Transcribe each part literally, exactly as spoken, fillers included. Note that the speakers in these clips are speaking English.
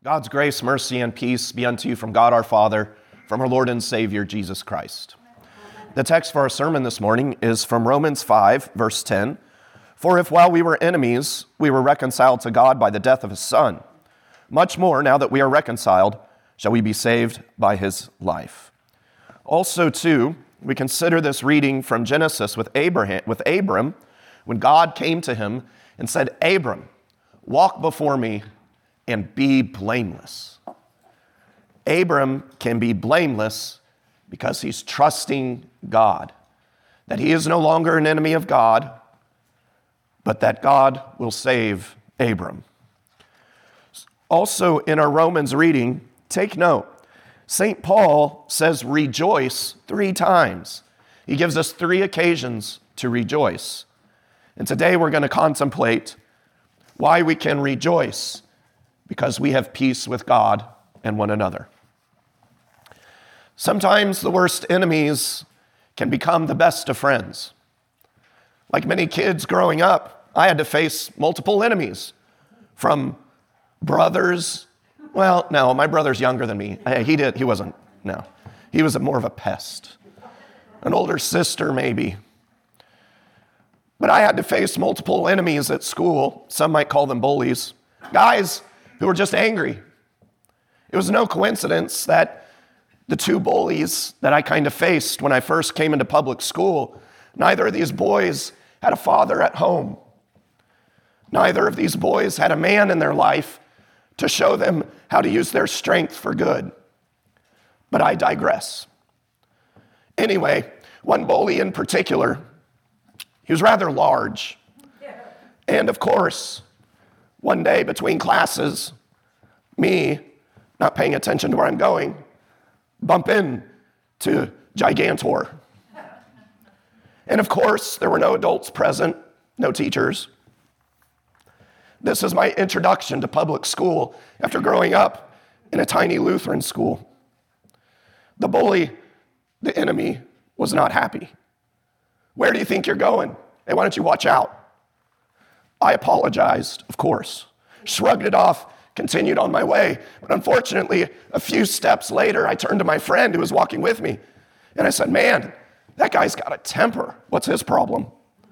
God's grace, mercy, and peace be unto you from God our Father, from our Lord and Savior, Jesus Christ. The text for our sermon this morning is from Romans five, verse ten. For if while we were enemies, we were reconciled to God by the death of his Son, much more, now that we are reconciled, shall we be saved by his life. Also, too, we consider this reading from Genesis with Abraham, with Abram, when God came to him and said, Abram, walk before me and be blameless. Abram can be blameless because he's trusting God, that he is no longer an enemy of God, but that God will save Abram. Also, in our Romans reading, take note, Saint Paul says rejoice three times. He gives us three occasions to rejoice. And today we're going to contemplate why we can rejoice, because we have peace with God and one another. Sometimes the worst enemies can become the best of friends. Like many kids growing up, I had to face multiple enemies, from brothers. Well, no, my brother's younger than me. He did. He wasn't. No, he was more of a pest. An older sister, maybe. But I had to face multiple enemies at school. Some might call them bullies. Guys who were just angry. It was no coincidence that the two bullies that I kind of faced when I first came into public school, neither of these boys had a father at home. Neither of these boys had a man in their life to show them how to use their strength for good. But I digress. Anyway, one bully in particular, he was rather large. And of course, one day between classes, me, not paying attention to where I'm going, bump into Gigantor. And of course, there were no adults present, no teachers. This is my introduction to public school after growing up in a tiny Lutheran school. The bully, the enemy, was not happy. Where do you think you're going? Hey, why don't you watch out? I apologized, of course, shrugged it off, continued on my way. But unfortunately, a few steps later, I turned to my friend who was walking with me, and I said, man, that guy's got a temper. What's his problem?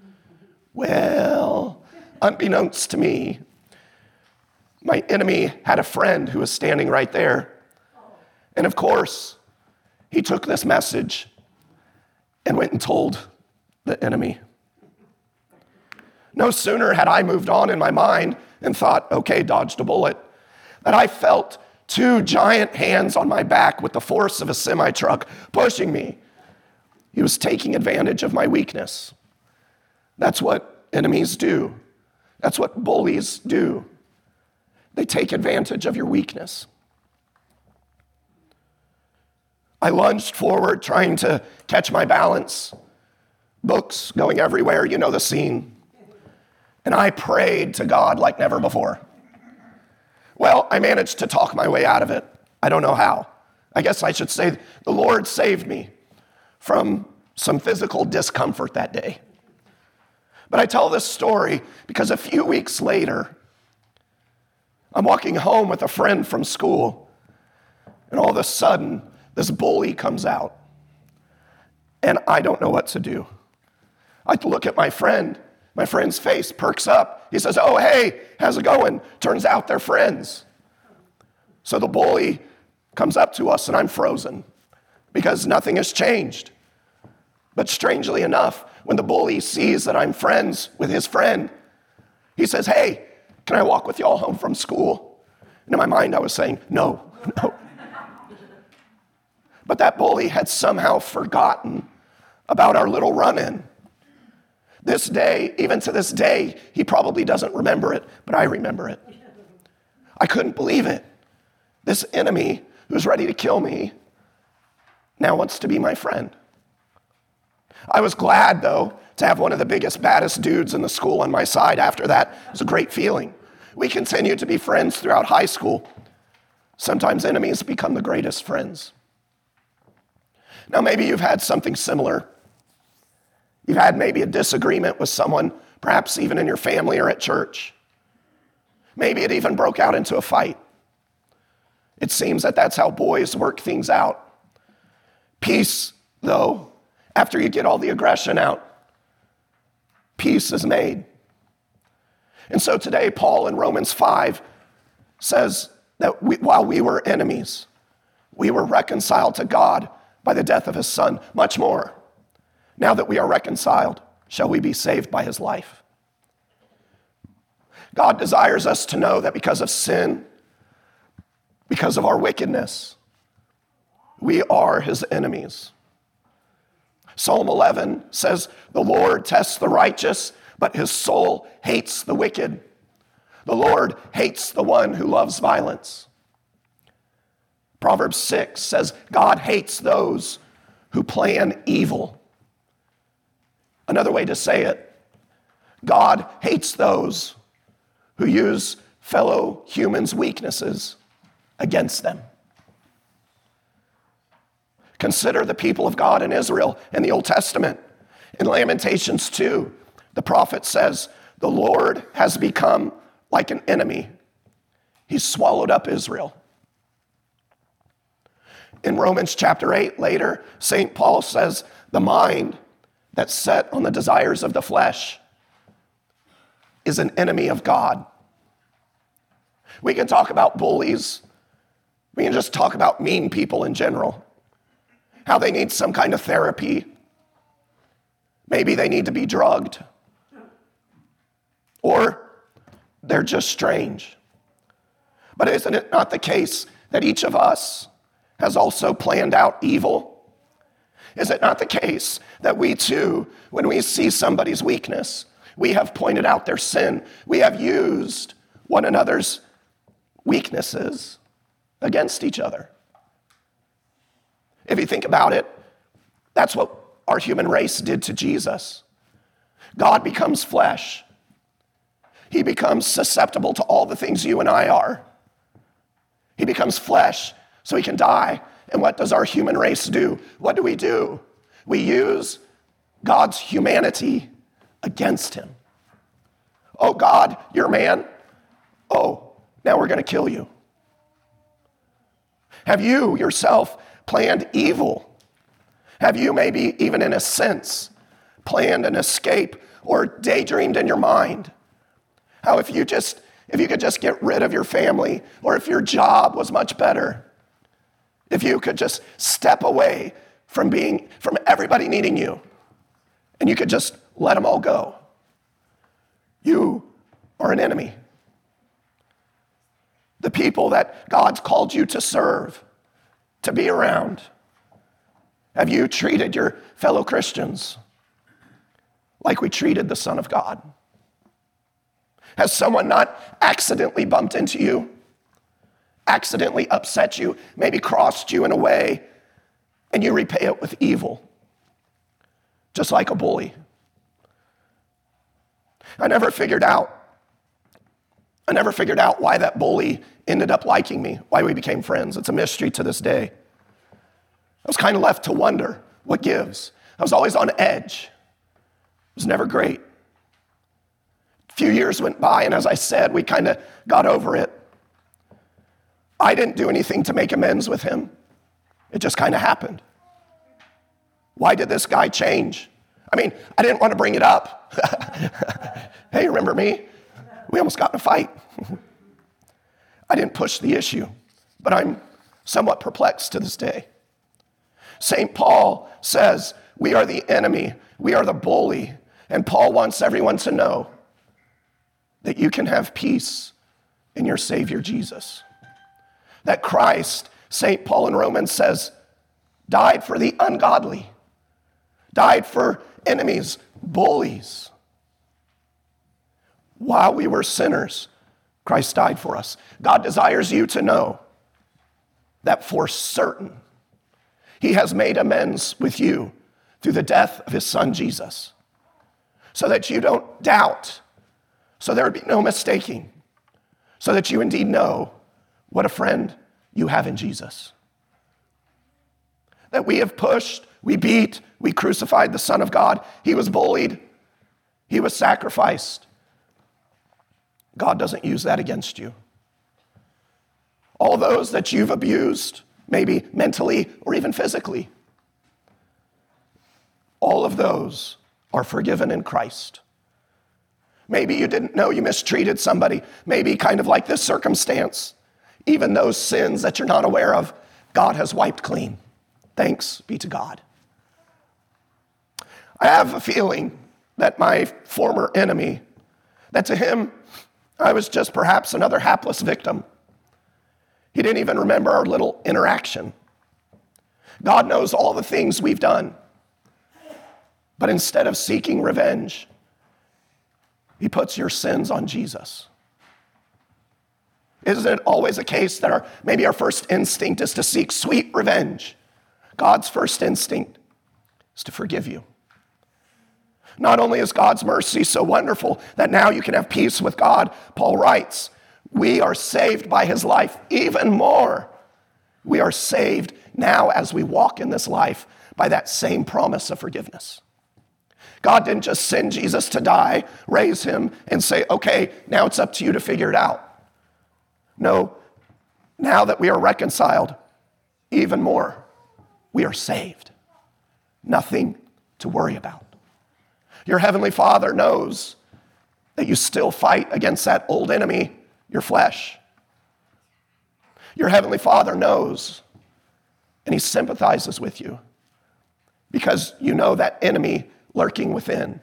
Well, unbeknownst to me, my enemy had a friend who was standing right there. And of course, he took this message and went and told the enemy. No sooner had I moved on in my mind and thought, okay, dodged a bullet, that I felt two giant hands on my back with the force of a semi-truck pushing me. He was taking advantage of my weakness. That's what enemies do. That's what bullies do. They take advantage of your weakness. I lunged forward, trying to catch my balance. Books going everywhere, you know the scene. And I prayed to God like never before. Well, I managed to talk my way out of it. I don't know how. I guess I should say the Lord saved me from some physical discomfort that day. But I tell this story because a few weeks later, I'm walking home with a friend from school, and all of a sudden, this bully comes out, and I don't know what to do. I look at my friend. My friend's face perks up. He says, oh, hey, how's it going? Turns out they're friends. So the bully comes up to us, and I'm frozen because nothing has changed. But strangely enough, when the bully sees that I'm friends with his friend, he says, hey, can I walk with y'all home from school? And in my mind, I was saying, no, no. But that bully had somehow forgotten about our little run-in. This day, even to this day, he probably doesn't remember it, but I remember it. I couldn't believe it. This enemy who was ready to kill me now wants to be my friend. I was glad, though, to have one of the biggest, baddest dudes in the school on my side after that. It was a great feeling. We continued to be friends throughout high school. Sometimes enemies become the greatest friends. Now, maybe you've had something similar. You've had maybe a disagreement with someone, perhaps even in your family or at church. Maybe it even broke out into a fight. It seems that that's how boys work things out. Peace, though, after you get all the aggression out, peace is made. And so today, Paul in Romans five says that we, while we were enemies, we were reconciled to God by the death of his son. Much more, now that we are reconciled, shall we be saved by his life. God desires us to know that because of sin, because of our wickedness, we are his enemies. Psalm eleven says, the Lord tests the righteous, but his soul hates the wicked. The Lord hates the one who loves violence. Proverbs six says, God hates those who plan evil. Another way to say it, God hates those who use fellow humans' weaknesses against them. Consider the people of God in Israel in the Old Testament. In Lamentations two, the prophet says, the Lord has become like an enemy. He's swallowed up Israel. In Romans chapter eight, later, Saint Paul says, the mind that's set on the desires of the flesh is an enemy of God. We can talk about bullies. We can just talk about mean people in general, how they need some kind of therapy. Maybe they need to be drugged. Or they're just strange. But isn't it not the case that each of us has also planned out evil? Is it not the case that we too, when we see somebody's weakness, we have pointed out their sin, we have used one another's weaknesses against each other? If you think about it, that's what our human race did to Jesus. God becomes flesh. He becomes susceptible to all the things you and I are. He becomes flesh so he can die. And what does our human race do? What do we do? We use God's humanity against him. Oh, God, you're man. Oh, now we're going to kill you. Have you yourself planned evil? Have you maybe even in a sense planned an escape or daydreamed in your mind? How if you just, if you could just get rid of your family, or if your job was much better, if you could just step away from being, from everybody needing you, and you could just let them all go, you are an enemy. The people that God's called you to serve, to be around, have you treated your fellow Christians like we treated the Son of God? Has someone not accidentally bumped into you, accidentally upset you, maybe crossed you in a way, and you repay it with evil, just like a bully? I never figured out, I never figured out why that bully ended up liking me, why we became friends. It's a mystery to this day. I was kind of left to wonder what gives. I was always on edge. It was never great. A few years went by, and as I said, we kind of got over it. I didn't do anything to make amends with him. It just kind of happened. Why did this guy change? I mean, I didn't want to bring it up. Hey, remember me? We almost got in a fight. I didn't push the issue, but I'm somewhat perplexed to this day. Saint Paul says, we are the enemy, we are the bully, and Paul wants everyone to know that you can have peace in your Savior Jesus. That Christ, Saint Paul in Romans says, died for the ungodly, died for enemies, bullies. While we were sinners, Christ died for us. God desires you to know that for certain, he has made amends with you through the death of his son, Jesus, so that you don't doubt, so there would be no mistaking, so that you indeed know what a friend you have in Jesus. That we have pushed, we beat, we crucified the Son of God. He was bullied. He was sacrificed. God doesn't use that against you. all those that you've abused, maybe mentally or even physically. All of those are forgiven in Christ. Maybe you didn't know you mistreated somebody, maybe kind of like this circumstance. Even those sins that you're not aware of, God has wiped clean. Thanks be to God. I have a feeling that my former enemy, that to him, I was just perhaps another hapless victim. He didn't even remember our little interaction. God knows all the things we've done. But instead of seeking revenge, he puts your sins on Jesus. Isn't it always a case that our maybe our first instinct is to seek sweet revenge? God's first instinct is to forgive you. Not only is God's mercy so wonderful that now you can have peace with God, Paul writes, we are saved by his life even more. We are saved now as we walk in this life by that same promise of forgiveness. God didn't just send Jesus to die, raise him, and say, okay, now it's up to you to figure it out. No, now that we are reconciled, even more, we are saved. Nothing to worry about. Your heavenly Father knows that you still fight against that old enemy, your flesh. Your heavenly Father knows, and he sympathizes with you because you know that enemy lurking within,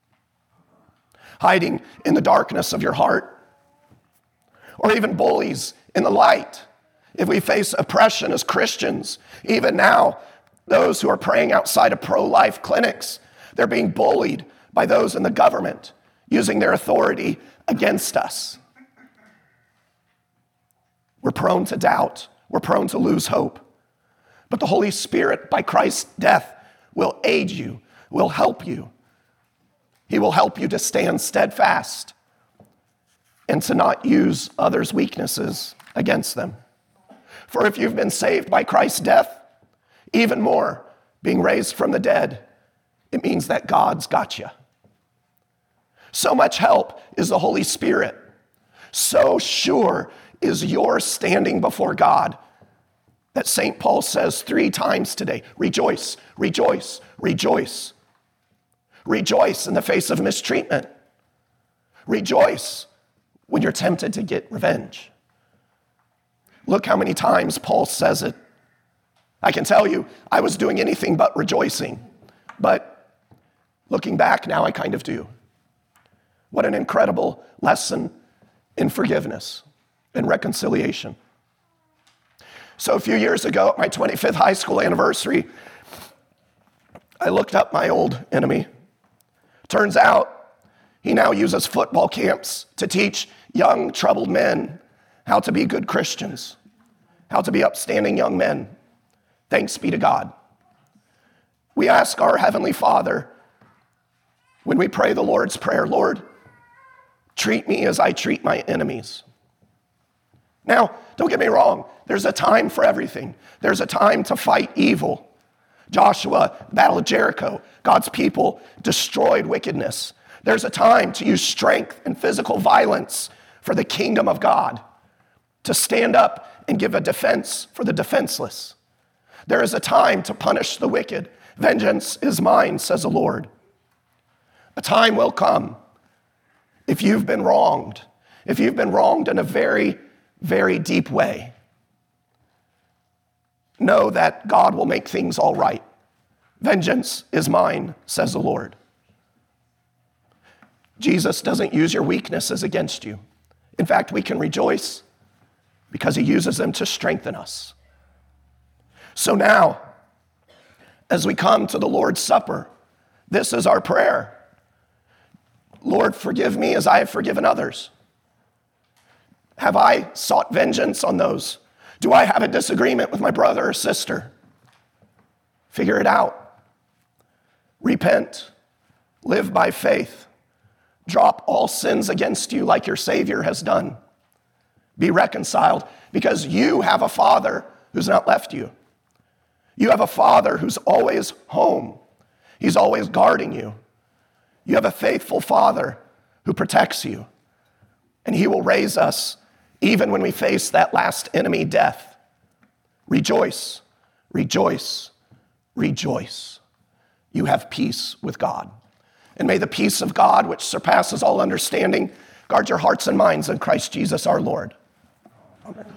hiding in the darkness of your heart, or even bullies in the light. If we face oppression as Christians, even now, those who are praying outside of pro-life clinics, they're being bullied by those in the government, using their authority against us. We're prone to doubt. We're prone to lose hope. But the Holy Spirit, by Christ's death, will aid you, will help you. He will help you to stand steadfast and to not use others' weaknesses against them. For if you've been saved by Christ's death, even more, being raised from the dead, it means that God's got you. So much help is the Holy Spirit. So sure is your standing before God that Saint Paul says three times today, rejoice, rejoice, rejoice. Rejoice in the face of mistreatment. Rejoice when you're tempted to get revenge. Look how many times Paul says it. I can tell you, I was doing anything but rejoicing. But looking back now, I kind of do. What an incredible lesson in forgiveness and reconciliation. So a few years ago, at my twenty-fifth high school anniversary, I looked up my old enemy. Turns out he now uses football camps to teach young, troubled men how to be good Christians, how to be upstanding young men. Thanks be to God. We ask our Heavenly Father, when we pray the Lord's Prayer, Lord, treat me as I treat my enemies. Now, don't get me wrong. There's a time for everything. There's a time to fight evil. Joshua, Battle of Jericho, God's people destroyed wickedness. There's a time to use strength and physical violence for the kingdom of God, to stand up and give a defense for the defenseless. There is a time to punish the wicked. Vengeance is mine, says the Lord. A time will come if you've been wronged, if you've been wronged in a very, very deep way. Know that God will make things all right. Vengeance is mine, says the Lord. Jesus doesn't use your weaknesses against you. In fact, we can rejoice because he uses them to strengthen us. So now, as we come to the Lord's Supper, this is our prayer. Lord, forgive me as I have forgiven others. Have I sought vengeance on those? Do I have a disagreement with my brother or sister? Figure it out. Repent. Live by faith. Drop all sins against you like your Savior has done. Be reconciled because you have a Father who's not left you. You have a Father who's always home. He's always guarding you. You have a faithful Father who protects you. And he will raise us even when we face that last enemy, death. Rejoice, rejoice, rejoice. You have peace with God. And may the peace of God, which surpasses all understanding, guard your hearts and minds in Christ Jesus our Lord. Amen.